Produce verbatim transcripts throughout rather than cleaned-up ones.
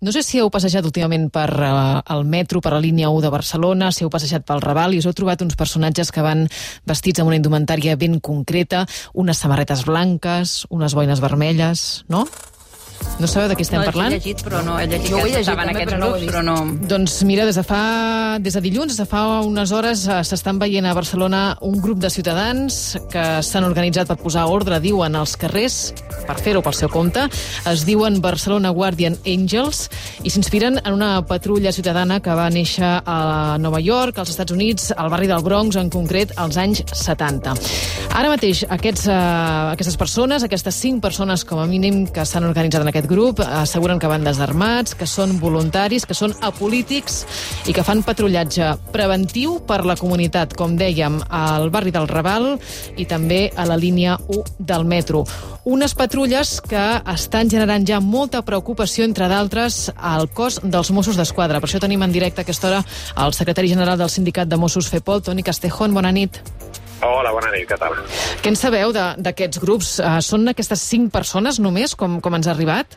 No sé si heu passejat últimament per uh, el metro, per la línia u de Barcelona, si heu passejat pel Raval i us heu trobat uns personatges que van vestits amb una indumentària ben concreta, unes samarretes blanques, unes boines vermelles, no? No sabeu de què estem no, parlant? No, he llegit, però no. He llegit jo ho he que llegit, estaven també, aquests però no grups, però no... Doncs mira, des de fa... Des de dilluns, des de fa unes hores, s'estan veient a Barcelona un grup de ciutadans que s'han organitzat per posar ordre, diuen, als carrers, per fer-ho pel seu compte. Es diuen Barcelona Guardian Angels i s'inspiren en una patrulla ciutadana que va néixer a Nova York, als Estats Units, al barri del Bronx, en concret, als anys setanta. Ara mateix, aquests, uh, aquestes persones, aquestes cinc persones com a mínim que s'han organitzat en aquest grup, asseguren que van desarmats, que són voluntaris, que són apolítics i que fan patrullatge preventiu per la comunitat, com dèiem, al barri del Raval i també a la línia u del metro. Unes patrulles que estan generant ja molta preocupació, entre d'altres, al cos dels Mossos d'Esquadra. Per això tenim en directe a aquesta hora el secretari general del Sindicat de Mossos FEPOL, Toni Castejón. Bona nit. Hola, bona nit, què tal? Què en sabeu d'aquests grups? Uh, són aquestes cinc persones només, com, com ens ha arribat?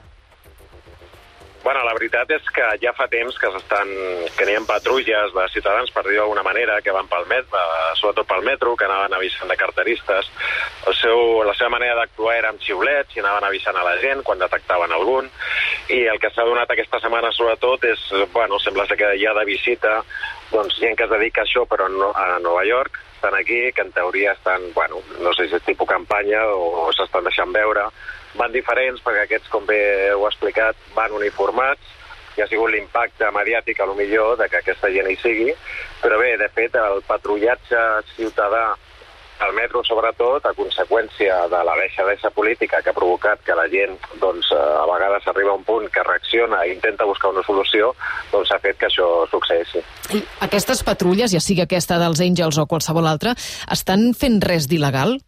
Bueno, la veritat és que ja fa temps que s'estan que n'hi ha patrulles de ciutadans, per dir-ho d'alguna manera, que van pel metro, sobretot pel metro, que anaven avisant de carteristes. El seu, la seva manera d'actuar era amb xiulets i anaven avisant a la gent quan detectaven algun. I el que s'ha donat aquesta setmana, sobretot, és, bueno, sembla que hi ha de visita doncs, gent que es dedica a això, però no, a Nova York, estan aquí, que en teoria estan, bueno, no sé si és tipus campanya o, o s'estan deixant veure. Van diferents perquè aquests, com bé heu explicat, van uniformats. Hi ha sigut l'impacte mediàtic, a lo millor, de que aquesta gent hi sigui. Però bé, de fet, el patrullatge ciutadà al metro, sobretot, a conseqüència de la deixadesa política que ha provocat que la gent, doncs, a vegades arriba a un punt que reacciona i intenta buscar una solució, doncs ha fet que això succeeixi. I aquestes patrulles, ja sigui aquesta dels Àngels o qualsevol altra, estan fent res d'il·legal?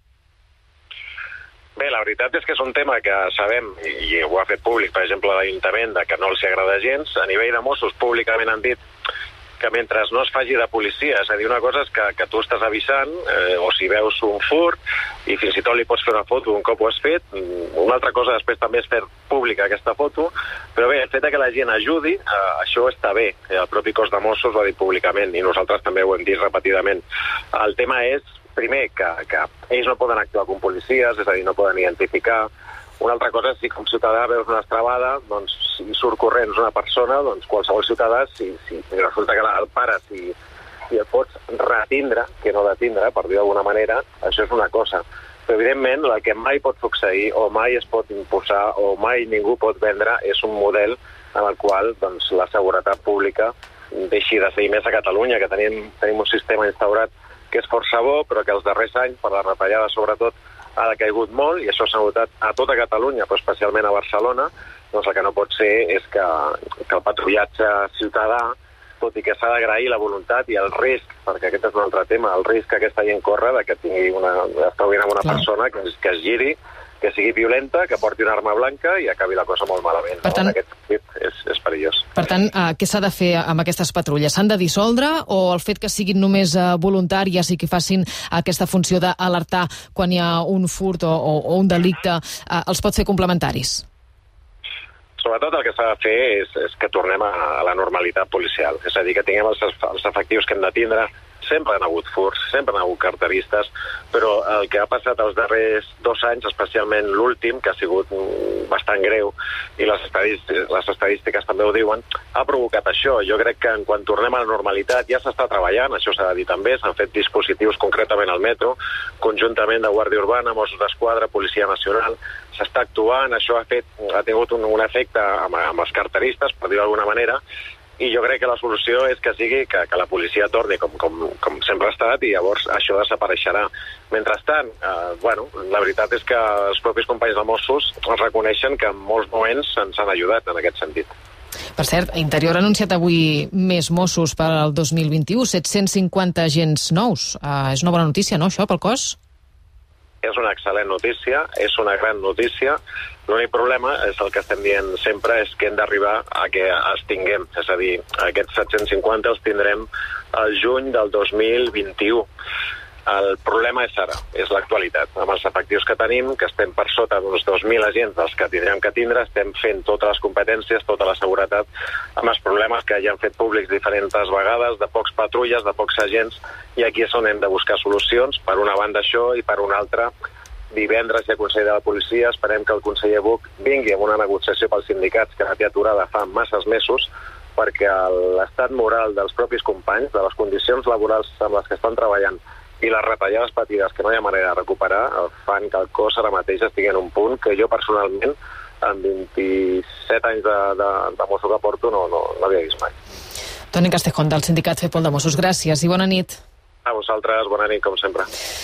Bé, la veritat és que és un tema que sabem, i ho ha fet públic, per exemple, l'Ajuntament, que no els agrada gens. A nivell de Mossos, públicament han dit que mentre no es faci de policia, és a dir, una cosa és que, que tu estàs avisant, eh, o si veus un furt, i fins i tot li pots fer una foto un cop ho has fet. Una altra cosa després també és fer pública aquesta foto, però bé, el fet que la gent ajudi, eh, això està bé. El propi cos de Mossos ho ha dit públicament, i nosaltres també ho hem dit repetidament. El tema és, primer, que, que ells no poden actuar com policies, és a dir, no poden identificar. Una altra cosa és si com ciutadà veus una estrabada, doncs si surt corrents una persona, doncs qualsevol ciutadà, si, si, si resulta que el pare, si, si el pots retindre, que no detindre, per dir d'alguna manera, això és una cosa. Però evidentment el que mai pot succeir o mai es pot imposar o mai ningú pot vendre és un model en el qual doncs, la seguretat pública deixi de ser més a Catalunya, que tenim, tenim un sistema instaurat que és força bo, però que els darrers anys, per la retallada sobretot, ha decaigut molt, i això s'ha notat a tota Catalunya, però especialment a Barcelona. Doncs el que no pot ser és que, que el patrullatge ciutadà, tot i que s'ha d'agrair la voluntat i el risc, perquè aquest és un altre tema, el risc que aquesta gent corre de que tingui una, es trobin amb una Clar. persona que, que es giri, que sigui violenta, que porti una arma blanca i acabi la cosa molt malament. Per tant, no? En aquest sentit és, és perillós. Per tant, eh, què s'ha de fer amb aquestes patrulles? S'han de dissoldre o el fet que siguin només eh, voluntàries i que facin aquesta funció d'alertar quan hi ha un furt o, o, o un delicte, eh, els pot fer complementaris? Sobretot el que s'ha de fer és, és que tornem a, a la normalitat policial. És a dir, que tinguem els, els efectius que hem de tindre. Sempre han hagut furts, sempre han hagut carteristes, però el que ha passat els darrers dos anys, especialment l'últim, que ha sigut bastant greu, i les estadístiques, les estadístiques també ho diuen, ha provocat això. Jo crec que quan tornem a la normalitat ja s'està treballant, això s'ha de dir també, s'han fet dispositius concretament al metro, conjuntament de Guàrdia Urbana, Mossos d'Esquadra, Policia Nacional, s'està actuant, això ha, fet, ha tingut un, un efecte amb, amb els carteristes, per dir-ho d'alguna manera, i jo crec que la solució és que sigui que, que la policia torni com, com, com sempre ha estat i llavors això desapareixerà. Mentrestant, eh, bueno, la veritat és que els propis companys de Mossos reconeixen que en molts moments ens han ajudat en aquest sentit. Per cert, Interior ha anunciat avui més Mossos per al dos mil vint-i-u, set-cents cinquanta agents nous. Uh, és una bona notícia, no, això, pel cos? És una excel·lent notícia, és una gran notícia. L'únic problema, és el que estem dient sempre, és que hem d'arribar a que els tinguem. És a dir, aquests set-cents cinquanta els tindrem al juny del dos mil vint-i-u. El problema és ara, és l'actualitat. Amb els efectius que tenim, que estem per sota d'uns dos mil agents dels que tindríem que tindre, estem fent totes les competències, tota la seguretat, amb els problemes que ja han fet públics diferents vegades, de pocs patrulles, de pocs agents, i aquí és on hem de buscar solucions. Per una banda això, i per una altra, divendres hi ha Consell de la Policia, esperem que el conseller Buch vingui amb una negociació pels sindicats que la té aturada fa masses mesos, perquè l'estat moral dels propis companys, de les condicions laborals amb les que estan treballant i les retallades patides que no hi ha manera de recuperar, fan que el cos ara mateix estigui en un punt que jo personalment, amb vint-i-set anys de, de, de mosso que porto, no, no, no havia vist mai. Toni Castejón, del sindicat FEPOL de Mossos, gràcies i bona nit. A vosaltres, bona nit, com sempre.